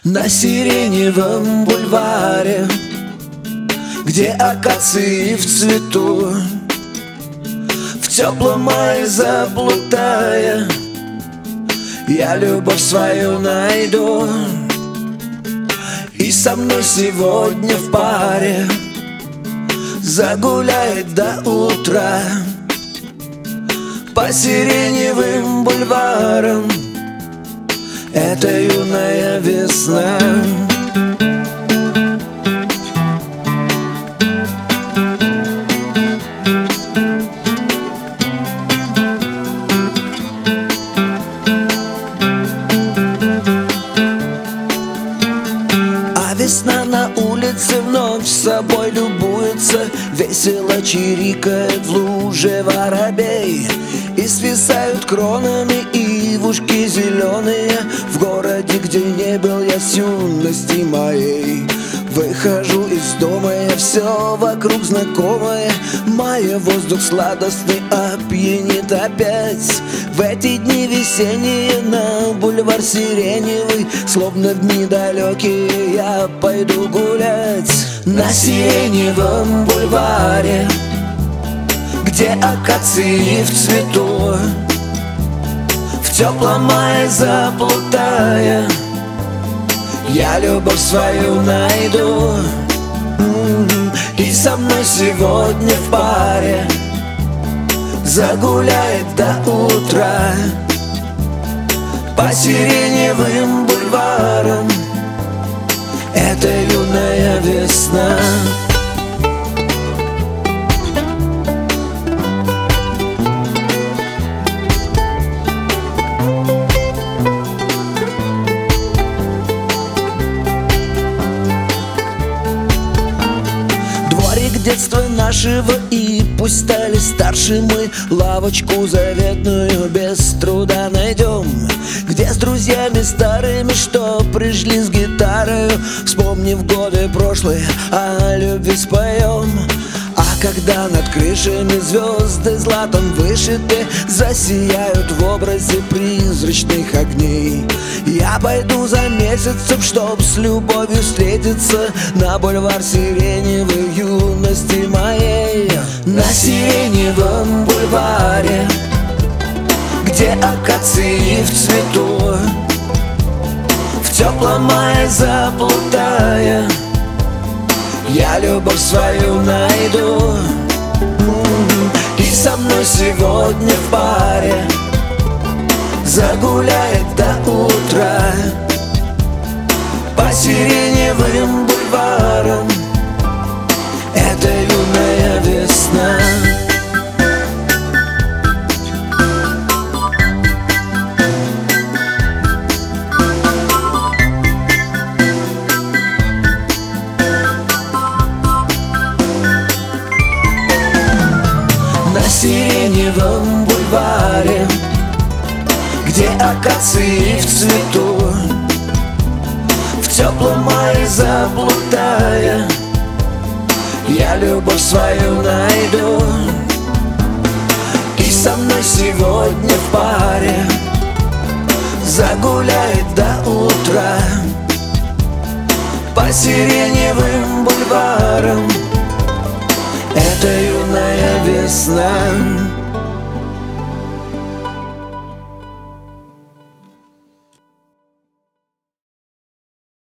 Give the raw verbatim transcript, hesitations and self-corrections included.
На сиреневом бульваре, где акации в цвету, в теплом мае заплутая, я любовь свою найду. И со мной сегодня в паре загуляет до утра по сиреневым бульварам. Это юная весна. А весна на улице вновь собой любуется, весело чирикает в луже воробей. И свисают кронами ивушки зеленые в городе, где не был я с юности моей. Выхожу из дома, я все вокруг знакомое, мая воздух сладостный опьянит опять. В эти дни весенние на бульвар сиреневый, словно в дни далекие, я пойду гулять. На сиреневом бульваре, где акации в цвету, в теплом мае заплутая, я любовь свою найду. И со мной сегодня в паре загуляет до утра по сиреневым бульварам. Это юная весна. Детства нашего, и пусть стали старше мы, лавочку заветную без труда найдем, где с друзьями старыми, что пришли с гитарою, вспомнив годы прошлые, о любви споем. А когда над крышами звезды златом вышиты засияют в образе призрачных огней, я пойду за месяцем, чтоб с любовью встретиться на бульвар сиреневой юности моей. На сиреневом бульваре, где акации в цвету, в теплом мае заплутая, я любовь свою найду. И со мной сегодня в паре загуляет до утра по сиреневым бульварам. Это юная весна. На сиреневом бульваре, где акации в цвету, в теплом мае заплутая, я любовь свою найду. И со мной сегодня в паре загуляет до утра по сиреневым бульварам. Это юная весна.